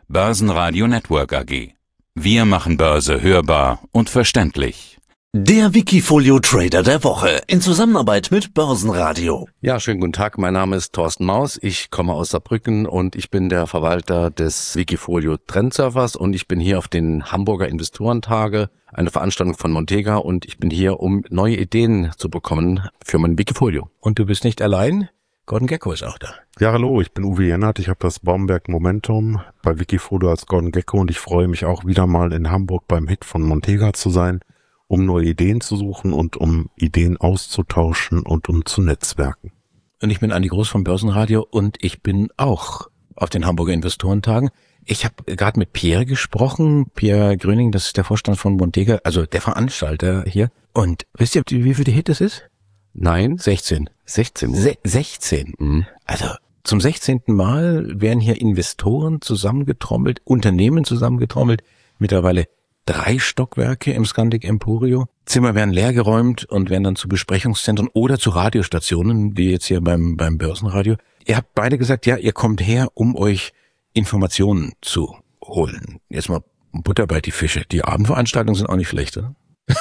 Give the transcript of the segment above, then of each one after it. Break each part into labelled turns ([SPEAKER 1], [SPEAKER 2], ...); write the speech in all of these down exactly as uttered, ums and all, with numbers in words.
[SPEAKER 1] Börsenradio Network A G. Wir machen Börse hörbar und verständlich.
[SPEAKER 2] Der Wikifolio Trader der Woche in Zusammenarbeit mit Börsenradio.
[SPEAKER 3] Ja, schönen guten Tag. Mein Name ist Thorsten Maus. Ich komme aus Saarbrücken und ich bin der Verwalter des Wikifolio Trendsurfers und ich bin hier auf den Hamburger Investorentage, eine Veranstaltung von Montega, und ich bin hier, um neue Ideen zu bekommen für mein Wikifolio.
[SPEAKER 4] Und du bist nicht allein? Gordon Gekko ist auch da.
[SPEAKER 5] Ja, hallo, ich bin Uwe Jennert, ich habe das Baumberg Momentum bei Wikifolio als Gordon Gekko und ich freue mich auch wieder mal in Hamburg beim Hit von Montega zu sein, um neue Ideen zu suchen und um Ideen auszutauschen und um zu netzwerken.
[SPEAKER 4] Und ich bin Andi Groß vom Börsenradio und ich bin auch auf den Hamburger Investorentagen. Ich habe gerade mit Pierre gesprochen, Pierre Gröning, das ist der Vorstand von Montega, also der Veranstalter hier. Und wisst ihr, wie viel der Hit es ist?
[SPEAKER 3] Nein?
[SPEAKER 4] sechzehn.
[SPEAKER 3] sechzehn.
[SPEAKER 4] Se- sechzehn.
[SPEAKER 3] Mhm.
[SPEAKER 4] Also zum sechzehnten Mal werden hier Investoren zusammengetrommelt, Unternehmen zusammengetrommelt, mittlerweile drei Stockwerke im Scandic Emporio. Zimmer werden leergeräumt und werden dann zu Besprechungszentren oder zu Radiostationen, wie jetzt hier beim beim Börsenradio. Ihr habt beide gesagt, ja, ihr kommt her, um euch Informationen zu holen. Jetzt mal Butter bei die Fische. Die Abendveranstaltungen sind auch nicht schlecht, oder?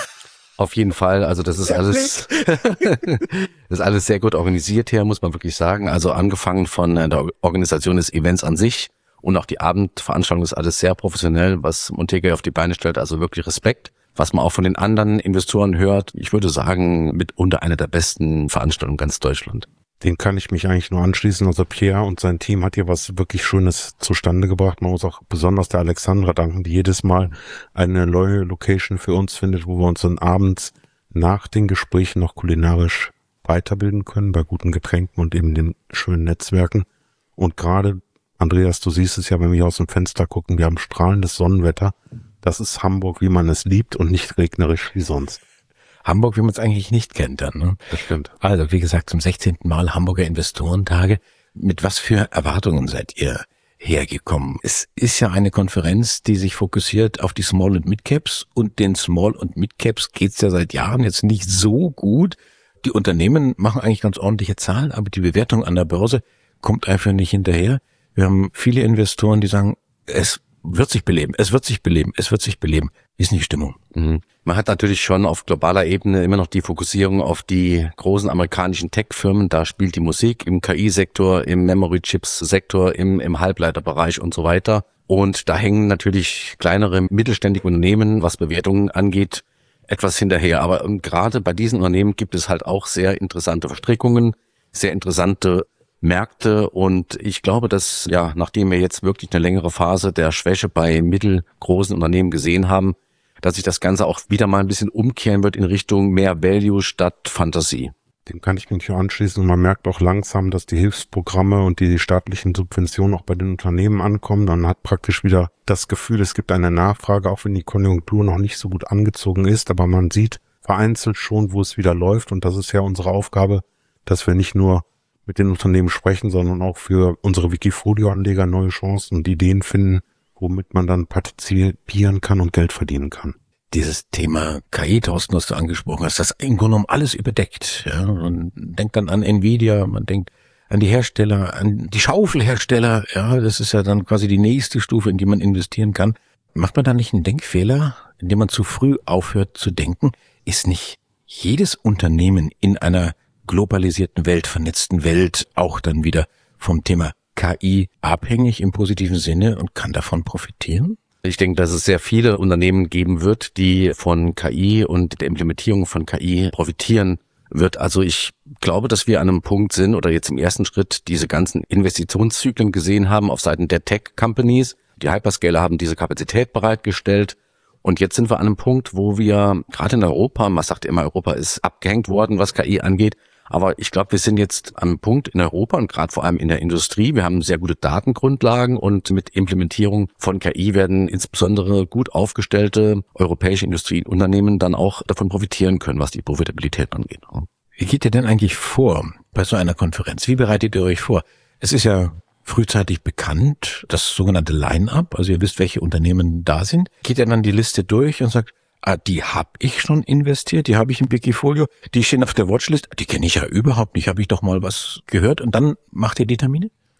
[SPEAKER 3] Auf jeden Fall, also das ist alles, das ist alles sehr gut organisiert hier, muss man wirklich sagen. Also angefangen von der Organisation des Events an sich und auch die Abendveranstaltung ist alles sehr professionell, was Montega auf die Beine stellt, also wirklich Respekt. Was man auch von den anderen Investoren hört, ich würde sagen, mitunter eine der besten Veranstaltungen in ganz Deutschland.
[SPEAKER 5] Den kann ich mich eigentlich nur anschließen. Also Pierre und sein Team hat hier was wirklich Schönes zustande gebracht. Man muss auch besonders der Alexandra danken, die jedes Mal eine neue Location für uns findet, wo wir uns dann abends nach den Gesprächen noch kulinarisch weiterbilden können, bei guten Getränken und eben den schönen Netzwerken. Und gerade, Andreas, du siehst es ja, wenn wir hier aus dem Fenster gucken, wir haben strahlendes Sonnenwetter. Das ist Hamburg, wie man es liebt und nicht regnerisch wie sonst.
[SPEAKER 4] Hamburg, wie man es eigentlich nicht kennt dann. Ne?
[SPEAKER 5] Das stimmt.
[SPEAKER 4] Also wie gesagt, zum sechzehnten Mal Hamburger Investorentage. Mit was für Erwartungen seid ihr hergekommen? Es ist ja eine Konferenz, die sich fokussiert auf die Small- und Mid-Caps. Und den Small- und Mid-Caps geht's ja seit Jahren jetzt nicht so gut. Die Unternehmen machen eigentlich ganz ordentliche Zahlen, aber die Bewertung an der Börse kommt einfach nicht hinterher. Wir haben viele Investoren, die sagen, es wird sich beleben, es wird sich beleben, es wird sich beleben. Wie ist denn die Stimmung?
[SPEAKER 3] Mhm. Man hat natürlich schon auf globaler Ebene immer noch die Fokussierung auf die großen amerikanischen Tech-Firmen. Da spielt die Musik im K I-Sektor, im Memory-Chips-Sektor, im, im Halbleiterbereich und so weiter. Und da hängen natürlich kleinere mittelständige Unternehmen, was Bewertungen angeht, etwas hinterher. Aber gerade bei diesen Unternehmen gibt es halt auch sehr interessante Verstrickungen, sehr interessante Märkte, und ich glaube, dass, ja, nachdem wir jetzt wirklich eine längere Phase der Schwäche bei mittelgroßen Unternehmen gesehen haben, dass sich das Ganze auch wieder mal ein bisschen umkehren wird in Richtung mehr Value statt Fantasie.
[SPEAKER 5] Dem kann ich mich nur anschließen und man merkt auch langsam, dass die Hilfsprogramme und die staatlichen Subventionen auch bei den Unternehmen ankommen. Man hat praktisch wieder das Gefühl, es gibt eine Nachfrage, auch wenn die Konjunktur noch nicht so gut angezogen ist, aber man sieht vereinzelt schon, wo es wieder läuft, und das ist ja unsere Aufgabe, dass wir nicht nur mit den Unternehmen sprechen, sondern auch für unsere Wikifolio-Anleger neue Chancen und Ideen finden, womit man dann partizipieren kann und Geld verdienen kann.
[SPEAKER 4] Dieses Thema K I, Thorsten, was du angesprochen hast, das im Grunde genommen alles überdeckt. Ja? Man denkt dann an Nvidia, man denkt an die Hersteller, an die Schaufelhersteller. Ja, das ist ja dann quasi die nächste Stufe, in die man investieren kann. Macht man da nicht einen Denkfehler, indem man zu früh aufhört zu denken? Ist nicht jedes Unternehmen in einer globalisierten Welt, vernetzten Welt auch dann wieder vom Thema K I abhängig im positiven Sinne und kann davon profitieren?
[SPEAKER 3] Ich denke, dass es sehr viele Unternehmen geben wird, die von K I und der Implementierung von K I profitieren wird. Also ich glaube, dass wir an einem Punkt sind oder jetzt im ersten Schritt diese ganzen Investitionszyklen gesehen haben auf Seiten der Tech-Companies. Die Hyperscaler haben diese Kapazität bereitgestellt. Und jetzt sind wir an einem Punkt, wo wir gerade in Europa, man sagt immer, Europa ist abgehängt worden, was K I angeht. Aber ich glaube, wir sind jetzt am Punkt in Europa und gerade vor allem in der Industrie. Wir haben sehr gute Datengrundlagen und mit Implementierung von K I werden insbesondere gut aufgestellte europäische Industrieunternehmen dann auch davon profitieren können, was die Profitabilität angeht.
[SPEAKER 4] Wie geht ihr denn eigentlich vor bei so einer Konferenz? Wie bereitet ihr euch vor? Es ist ja frühzeitig bekannt, das sogenannte Line-up, also ihr wisst, welche Unternehmen da sind. Geht ihr dann die Liste durch und sagt, ah, die habe ich schon investiert, die habe ich im Wikifolio, die stehen auf der Watchlist, die kenne ich ja überhaupt nicht, habe ich doch mal was gehört, und dann macht ihr die Termine?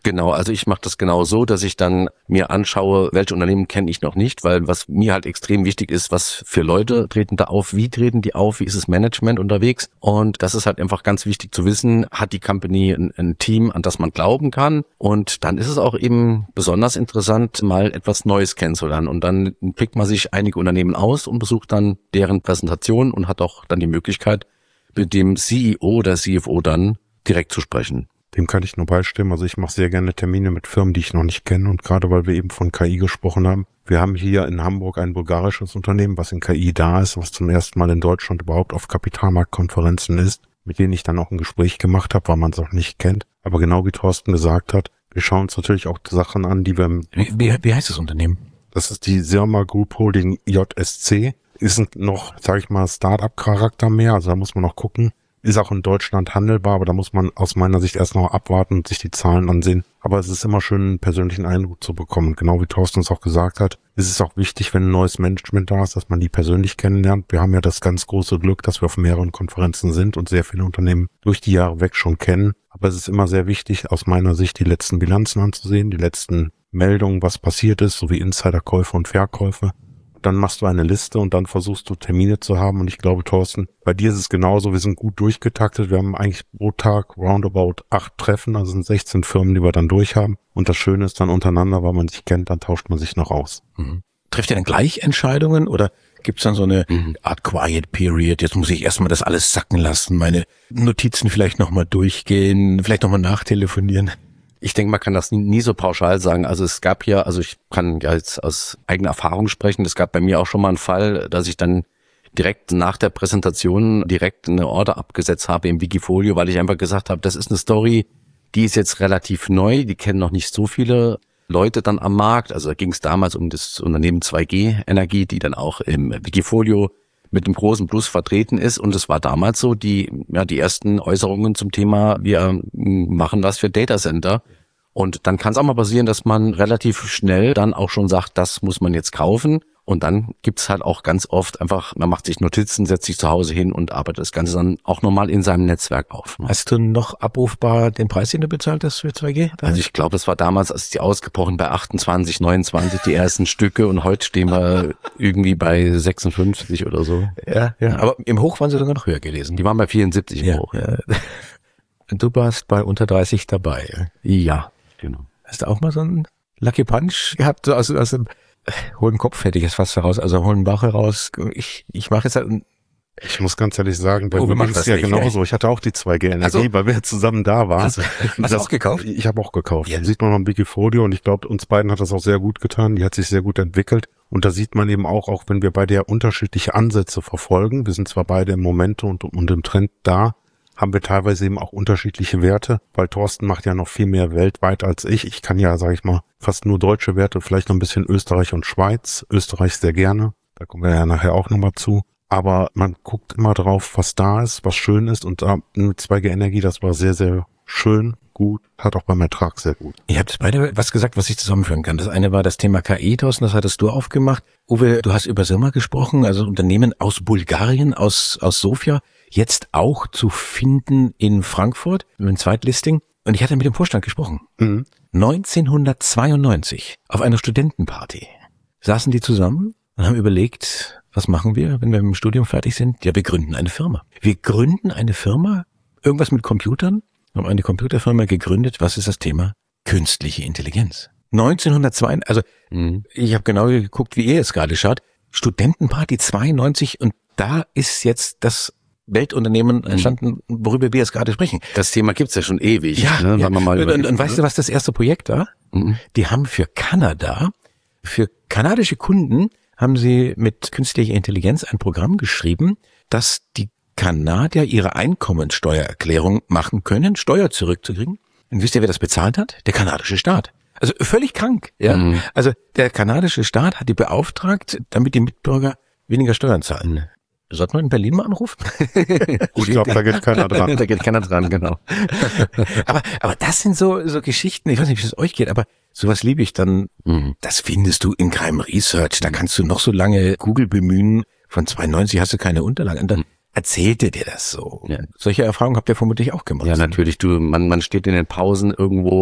[SPEAKER 3] Genau, also ich mache das genau so, dass ich dann mir anschaue, welche Unternehmen kenne ich noch nicht, weil was mir halt extrem wichtig ist, was für Leute treten da auf, wie treten die auf, wie ist das Management unterwegs, und das ist halt einfach ganz wichtig zu wissen, hat die Company ein, ein Team, an das man glauben kann, und dann ist es auch eben besonders interessant, mal etwas Neues kennenzulernen, und dann pickt man sich einige Unternehmen aus und besucht dann deren Präsentation und hat auch dann die Möglichkeit, mit dem C E O oder C F O dann direkt zu sprechen.
[SPEAKER 5] Dem kann ich nur beistimmen. Also ich mache sehr gerne Termine mit Firmen, die ich noch nicht kenne. Und gerade weil wir eben von K I gesprochen haben, wir haben hier in Hamburg ein bulgarisches Unternehmen, was in K I da ist, was zum ersten Mal in Deutschland überhaupt auf Kapitalmarktkonferenzen ist, mit denen ich dann auch ein Gespräch gemacht habe, weil man es auch nicht kennt. Aber genau wie Thorsten gesagt hat, wir schauen uns natürlich auch Sachen an, die wir...
[SPEAKER 4] Wie, wie, wie heißt das Unternehmen?
[SPEAKER 5] Das ist die Sirma Group Holding J S C. Ist noch, sage ich mal, Start-up-Charakter mehr. Also da muss man noch gucken. Ist auch in Deutschland handelbar, aber da muss man aus meiner Sicht erst noch abwarten und sich die Zahlen ansehen. Aber es ist immer schön, einen persönlichen Eindruck zu bekommen. Genau wie Thorsten es auch gesagt hat, ist es auch wichtig, wenn ein neues Management da ist, dass man die persönlich kennenlernt. Wir haben ja das ganz große Glück, dass wir auf mehreren Konferenzen sind und sehr viele Unternehmen durch die Jahre weg schon kennen. Aber es ist immer sehr wichtig, aus meiner Sicht die letzten Bilanzen anzusehen, die letzten Meldungen, was passiert ist, sowie Insiderkäufe und Verkäufe. Dann machst du eine Liste und dann versuchst du Termine zu haben. Und ich glaube, Thorsten, bei dir ist es genauso. Wir sind gut durchgetaktet. Wir haben eigentlich pro Tag roundabout acht Treffen. Also sind sechzehn Firmen, die wir dann durch haben. Und das Schöne ist dann untereinander, weil man sich kennt, dann tauscht man sich noch aus.
[SPEAKER 4] Mhm. Trifft ihr dann gleich Entscheidungen oder gibt's dann so eine mhm. Art Quiet Period? Jetzt muss ich erstmal das alles sacken lassen, meine Notizen vielleicht nochmal durchgehen, vielleicht nochmal nachtelefonieren.
[SPEAKER 3] Ich denke, man kann das nie, nie so pauschal sagen. Also es gab hier, also ich kann ja jetzt aus eigener Erfahrung sprechen, es gab bei mir auch schon mal einen Fall, dass ich dann direkt nach der Präsentation direkt eine Order abgesetzt habe im Wikifolio, weil ich einfach gesagt habe, das ist eine Story, die ist jetzt relativ neu, die kennen noch nicht so viele Leute dann am Markt. Also da ging es damals um das Unternehmen zwei G Energie, die dann auch im Wikifolio mit einem großen Plus vertreten ist, und es war damals so, die ja die ersten Äußerungen zum Thema, wir machen was für Datacenter, und dann kann es auch mal passieren, dass man relativ schnell dann auch schon sagt, das muss man jetzt kaufen, und dann gibt's halt auch ganz oft einfach, man macht sich Notizen, setzt sich zu Hause hin und arbeitet das Ganze dann auch normal in seinem Netzwerk auf.
[SPEAKER 4] Hast du noch abrufbar den Preis, den du bezahlt hast für zwei G?
[SPEAKER 3] Also ich glaube, das war damals, als die ausgebrochen bei achtundzwanzig, neunundzwanzig die ersten Stücke, und heute stehen wir irgendwie bei sechsundfünfzig oder so.
[SPEAKER 4] Ja, ja. Aber im Hoch waren sie sogar noch höher gelesen.
[SPEAKER 3] Die waren bei vierundsiebzig im
[SPEAKER 4] ja,
[SPEAKER 3] Hoch.
[SPEAKER 4] Ja. Du warst bei unter dreißig dabei.
[SPEAKER 3] Ja, genau.
[SPEAKER 4] Hast du auch mal so einen Lucky Punch gehabt, so aus, aus dem hohen Kopf, hätte ich jetzt fast heraus, also hohen Bauch heraus? Ich, ich mache jetzt halt ein
[SPEAKER 5] Ich muss ganz ehrlich sagen, bei
[SPEAKER 4] oh,
[SPEAKER 5] mir ist es ja genauso. Ich hatte auch die zwei G Energie, also, weil wir zusammen da waren.
[SPEAKER 4] Also, hast du auch gekauft?
[SPEAKER 5] Ich habe auch gekauft. Ja. Sieht man noch im Wikifolio, und ich glaube, uns beiden hat das auch sehr gut getan. Die hat sich sehr gut entwickelt. Und da sieht man eben auch, auch wenn wir beide ja unterschiedliche Ansätze verfolgen, wir sind zwar beide im Moment und, und im Trend da, haben wir teilweise eben auch unterschiedliche Werte, weil Thorsten macht ja noch viel mehr weltweit als ich. Ich kann ja, sage ich mal, fast nur deutsche Werte, vielleicht noch ein bisschen Österreich und Schweiz. Österreich sehr gerne, da kommen wir ja nachher auch nochmal zu. Aber man guckt immer drauf, was da ist, was schön ist, und da mit zwei G Energie, das war sehr, sehr schön, gut, hat auch beim Ertrag sehr gut.
[SPEAKER 4] Ihr habt beide was gesagt, was ich zusammenführen kann. Das eine war das Thema K I, Thorsten, das hattest du aufgemacht. Uwe, du hast über Sirma gesprochen, also Unternehmen aus Bulgarien, aus, aus Sofia, jetzt auch zu finden in Frankfurt, im Zweitlisting. Und ich hatte mit dem Vorstand gesprochen. Mhm. neunzehnhundertzweiundneunzig, auf einer Studentenparty, saßen die zusammen und haben überlegt, was machen wir, wenn wir mit dem Studium fertig sind? Ja, wir gründen eine Firma. Wir gründen eine Firma, irgendwas mit Computern, haben eine Computerfirma gegründet. Was ist das Thema? Künstliche Intelligenz. neunzehnhundertzwei, also mhm. ich habe genau geguckt, wie ihr jetzt gerade schaut. Studentenparty zweiundneunzig, und da ist jetzt das Weltunternehmen entstanden, worüber wir jetzt gerade sprechen.
[SPEAKER 3] Das Thema gibt's ja schon ewig.
[SPEAKER 4] Ja,
[SPEAKER 3] ne?
[SPEAKER 4] ja.
[SPEAKER 3] Wir mal
[SPEAKER 4] und, und, und weißt du, was das erste Projekt war? Mhm. Die haben für Kanada, für kanadische Kunden, haben sie mit künstlicher Intelligenz ein Programm geschrieben, dass die Kanadier ihre Einkommensteuererklärung machen können, Steuer zurückzukriegen. Und wisst ihr, wer das bezahlt hat? Der kanadische Staat. Also völlig krank. Ja. Mhm. Also der kanadische Staat hat die beauftragt, damit die Mitbürger weniger Steuern zahlen. Sollten wir in Berlin mal anrufen?
[SPEAKER 5] Ich glaube, da geht keiner dran.
[SPEAKER 3] Da geht keiner dran, genau.
[SPEAKER 4] aber aber das sind so so Geschichten, ich weiß nicht, wie es euch geht, aber sowas liebe ich dann. Mhm. Das findest du in keinem Research. Da kannst du noch so lange Google bemühen. Von zweiundneunzig hast du keine Unterlagen. Und dann mhm. erzählte dir das so. Ja. Solche Erfahrungen habt ihr vermutlich auch gemacht.
[SPEAKER 3] Ja, natürlich. Du, man, man steht in den Pausen irgendwo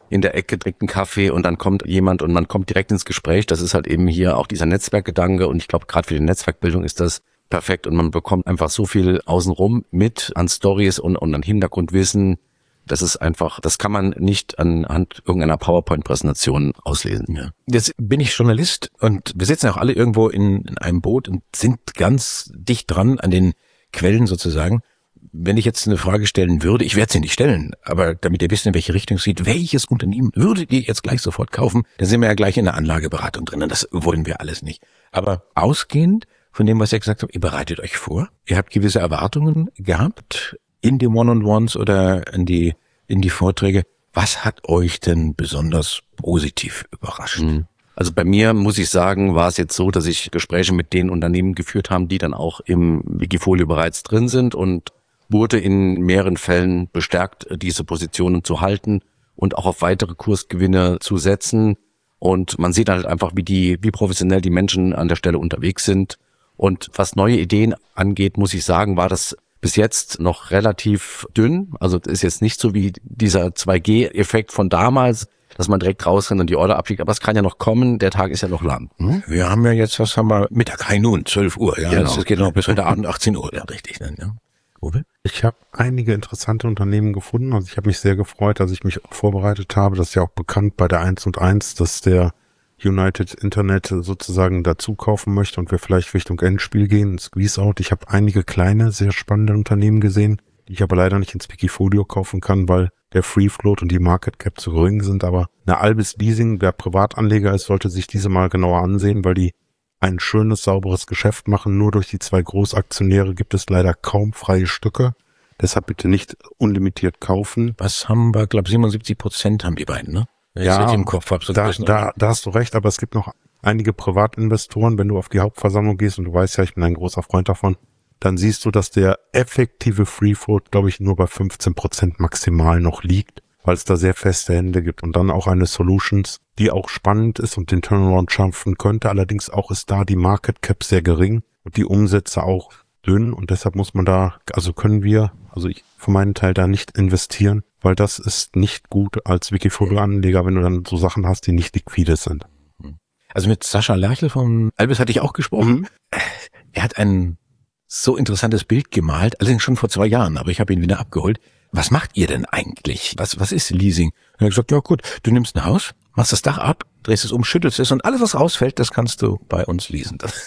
[SPEAKER 3] in der Ecke, trinkt einen Kaffee und dann kommt jemand und man kommt direkt ins Gespräch. Das ist halt eben hier auch dieser Netzwerkgedanke und ich glaube, gerade für die Netzwerkbildung ist das perfekt und man bekommt einfach so viel außenrum mit an Stories und, und an Hintergrundwissen. Das ist einfach, das kann man nicht anhand irgendeiner PowerPoint-Präsentation auslesen. Ja.
[SPEAKER 4] Jetzt bin ich Journalist und wir sitzen auch alle irgendwo in, in einem Boot und sind ganz dicht dran an den Quellen sozusagen. Wenn ich jetzt eine Frage stellen würde, ich werde sie nicht stellen, aber damit ihr wisst, in welche Richtung es geht, welches Unternehmen würdet ihr jetzt gleich sofort kaufen, dann sind wir ja gleich in der Anlageberatung drin und das wollen wir alles nicht. Aber ausgehend von dem, was ihr gesagt habt, ihr bereitet euch vor, ihr habt gewisse Erwartungen gehabt in die One-on-Ones oder in die, in die Vorträge. Was hat euch denn besonders positiv überrascht?
[SPEAKER 3] Also bei mir, muss ich sagen, war es jetzt so, dass ich Gespräche mit den Unternehmen geführt haben, die dann auch im Wikifolio bereits drin sind und wurde in mehreren Fällen bestärkt, diese Positionen zu halten und auch auf weitere Kursgewinne zu setzen. Und man sieht halt einfach, wie die, wie professionell die Menschen an der Stelle unterwegs sind. Und was neue Ideen angeht, muss ich sagen, war das bis jetzt noch relativ dünn. Also das ist jetzt nicht so wie dieser zwei G Effekt von damals, dass man direkt rausrennt und die Order abschickt. Aber es kann ja noch kommen, der Tag ist ja noch lang.
[SPEAKER 4] Hm? Wir haben ja jetzt, was haben wir? Mittag, High Noon, zwölf Uhr. Ja,
[SPEAKER 3] genau.
[SPEAKER 4] Es geht noch bis heute Abend achtzehn Uhr. Ja, richtig. Dann, ja. Uwe?
[SPEAKER 5] Ich habe einige interessante Unternehmen gefunden. Also ich habe mich sehr gefreut, dass ich mich vorbereitet habe. Das ist ja auch bekannt bei der eins und eins, dass der United Internet sozusagen dazu kaufen möchte und wir vielleicht Richtung Endspiel gehen, Squeeze Out. Ich habe einige kleine, sehr spannende Unternehmen gesehen, die ich aber leider nicht ins Wikifolio kaufen kann, weil der Free Float und die Market Cap zu gering sind. Aber eine Albis Leasing, wer Privatanleger ist, sollte sich diese mal genauer ansehen, weil die ein schönes, sauberes Geschäft machen. Nur durch die zwei Großaktionäre gibt es leider kaum freie Stücke. Deshalb bitte nicht unlimitiert kaufen.
[SPEAKER 4] Was haben wir? Glaube siebenundsiebzig Prozent haben die beiden, ne?
[SPEAKER 5] Ja,
[SPEAKER 4] im Kopf hab, so
[SPEAKER 5] da, da, da hast du recht, aber es gibt noch einige Privatinvestoren. Wenn du auf die Hauptversammlung gehst, und du weißt ja, ich bin ein großer Freund davon, dann siehst du, dass der effektive Free Float, glaube ich, nur bei fünfzehn Prozent maximal noch liegt, weil es da sehr feste Hände gibt. Und dann auch eine Solutions, die auch spannend ist und den Turnaround schaffen könnte. Allerdings auch ist da die Market Cap sehr gering und die Umsätze auch dünn. Und deshalb muss man da, also können wir, also ich für meinen Teil da nicht investieren, weil das ist nicht gut als Wikifolio-Anleger, wenn du dann so Sachen hast, die nicht liquide sind.
[SPEAKER 4] Also mit Sascha Lerchel von Albis hatte ich auch gesprochen. Mhm. Er hat ein so interessantes Bild gemalt, allerdings schon vor zwei Jahren, aber ich habe ihn wieder abgeholt. Was macht ihr denn eigentlich? Was, was ist Leasing? Und er hat gesagt, ja gut, du nimmst ein Haus, machst das Dach ab, drehst es um, schüttelst es und alles, was rausfällt, das kannst du bei uns leasen. Das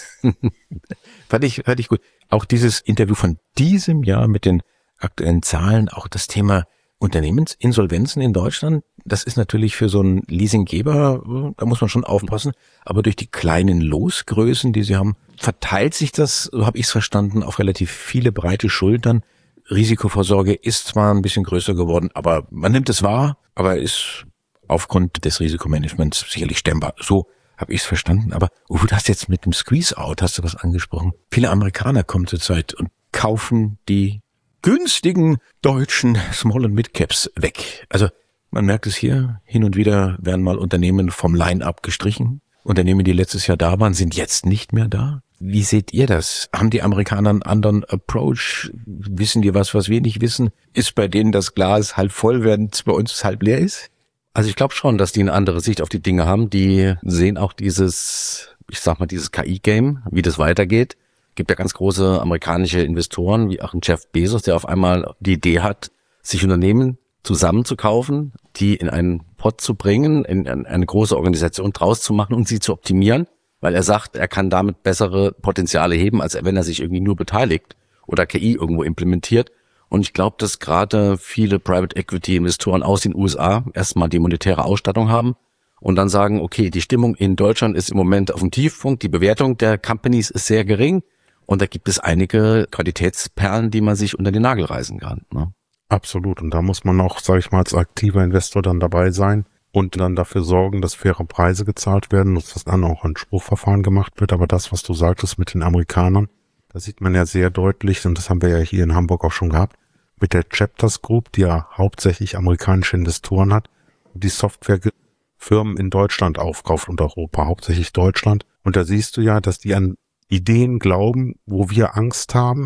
[SPEAKER 4] fand ich, fand ich gut. Auch dieses Interview von diesem Jahr mit den aktuellen Zahlen, auch das Thema Unternehmensinsolvenzen in Deutschland, das ist natürlich für so einen Leasinggeber, da muss man schon aufpassen, aber durch die kleinen Losgrößen, die sie haben, verteilt sich das, so habe ich es verstanden, auf relativ viele breite Schultern. Risikovorsorge ist zwar ein bisschen größer geworden, aber man nimmt es wahr, aber ist aufgrund des Risikomanagements sicherlich stemmbar. So habe ich es verstanden. Aber Uwe, du hast jetzt mit dem Squeeze-Out, hast du was angesprochen. Viele Amerikaner kommen zurzeit und kaufen die günstigen deutschen Small- und Mid-Caps weg. Also man merkt es hier, hin und wieder werden mal Unternehmen vom Line-Up gestrichen. Unternehmen, die letztes Jahr da waren, sind jetzt nicht mehr da. Wie seht ihr das? Haben die Amerikaner einen anderen Approach? Wissen die was, was wir nicht wissen? Ist bei denen das Glas halb voll, während es bei uns halb leer ist?
[SPEAKER 3] Also ich glaube schon, dass die eine andere Sicht auf die Dinge haben. Die sehen auch dieses, ich sag mal, dieses K I-Game, wie das weitergeht. Gibt ja ganz große amerikanische Investoren, wie auch ein Jeff Bezos, der auf einmal die Idee hat, sich Unternehmen zusammenzukaufen, die in einen Pot zu bringen, in eine große Organisation draus zu machen und sie zu optimieren, weil er sagt, er kann damit bessere Potenziale heben, als wenn er sich irgendwie nur beteiligt oder K I irgendwo implementiert. Und ich glaube, dass gerade viele Private Equity Investoren aus den U S A erstmal die monetäre Ausstattung haben und dann sagen, okay, die Stimmung in Deutschland ist im Moment auf dem Tiefpunkt, die Bewertung der Companies ist sehr gering und da gibt es einige Qualitätsperlen, die man sich unter den Nagel reißen kann, ne?
[SPEAKER 5] Absolut. Und da muss man auch, sage ich mal, als aktiver Investor dann dabei sein und dann dafür sorgen, dass faire Preise gezahlt werden, dass dann auch ein Spruchverfahren gemacht wird. Aber das, was du sagtest mit den Amerikanern, das sieht man ja sehr deutlich, und das haben wir ja hier in Hamburg auch schon gehabt, mit der Chapters Group, die ja hauptsächlich amerikanische Investoren hat, die Softwarefirmen in Deutschland aufkauft und Europa, hauptsächlich Deutschland. Und da siehst du ja, dass die an Ideen glauben, wo wir Angst haben,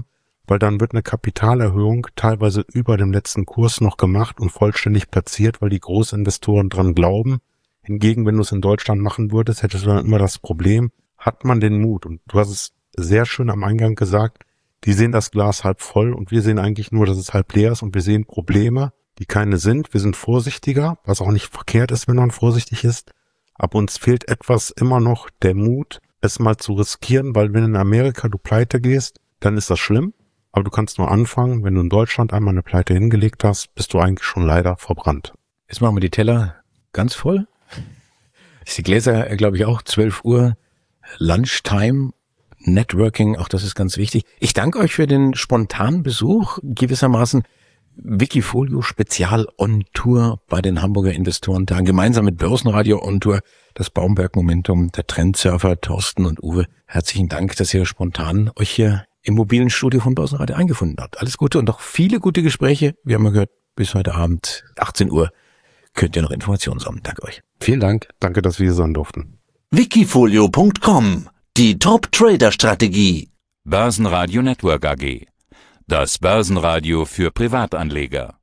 [SPEAKER 5] weil dann wird eine Kapitalerhöhung teilweise über dem letzten Kurs noch gemacht und vollständig platziert, weil die Großinvestoren dran glauben. Hingegen, wenn du es in Deutschland machen würdest, hättest du dann immer das Problem, hat man den Mut? Und du hast es sehr schön am Eingang gesagt, die sehen das Glas halb voll und wir sehen eigentlich nur, dass es halb leer ist und wir sehen Probleme, die keine sind. Wir sind vorsichtiger, was auch nicht verkehrt ist, wenn man vorsichtig ist. Aber uns fehlt etwas immer noch der Mut, es mal zu riskieren, weil wenn in Amerika du pleite gehst, dann ist das schlimm. Aber du kannst nur anfangen, wenn du in Deutschland einmal eine Pleite hingelegt hast, bist du eigentlich schon leider verbrannt.
[SPEAKER 4] Jetzt machen wir die Teller ganz voll. Die Gläser, glaube ich, auch zwölf Uhr, Lunchtime, Networking, auch das ist ganz wichtig. Ich danke euch für den spontanen Besuch, gewissermaßen Wikifolio Spezial on Tour bei den Hamburger Investorentagen, gemeinsam mit Börsenradio on Tour, das Baumberg Momentum, der Trendsurfer Thorsten und Uwe. Herzlichen Dank, dass ihr spontan euch hier im mobilen Studio von Börsenradio eingefunden habt. Alles Gute und noch viele gute Gespräche. Wir haben ja gehört, bis heute Abend, achtzehn Uhr, könnt ihr noch Informationen sammeln. Danke euch.
[SPEAKER 3] Vielen Dank.
[SPEAKER 5] Danke, dass wir hier sein durften.
[SPEAKER 2] Wikifolio Punkt com, die Top-Trader-Strategie.
[SPEAKER 1] Börsenradio Network A G. Das Börsenradio für Privatanleger.